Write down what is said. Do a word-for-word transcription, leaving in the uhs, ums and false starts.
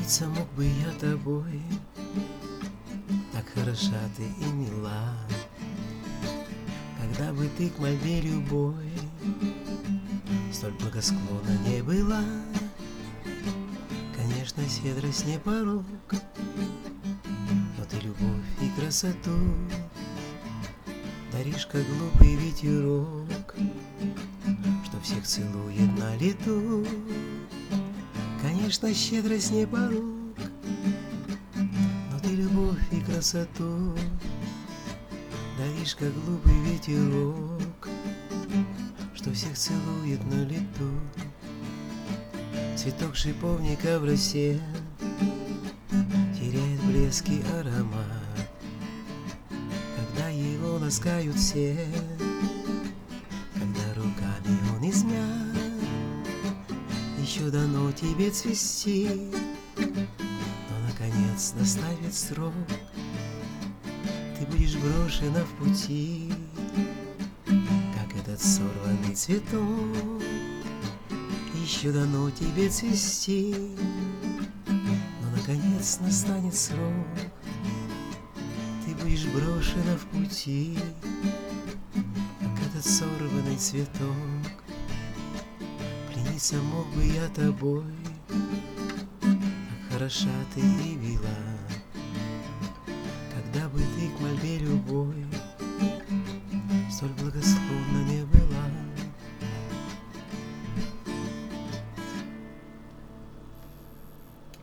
Плениться мог бы я тобой, так хороша ты и мила. Когда бы ты к мольбе любой столь благосклонна не была. Конечно, щедрость не порок, но ты любовь и красоту даришь, как глупый ветерок, что всех целует на лету. Конечно, щедрость не порок, но ты любовь и красоту даришь, как глупый ветерок, что всех целует на лету. Цветок шиповника в росе теряет блеск и аромат, когда его ласкают все, когда руками он измят. Еще дано тебе цвести, но наконец наставит срок, ты будешь брошена в пути, как этот сорванный цветок. Еще дано тебе цвести, но наконец настанет срок, ты будешь брошена в пути, как этот сорванный цветок. Плениться мог бы я тобой, так хороша ты и мила.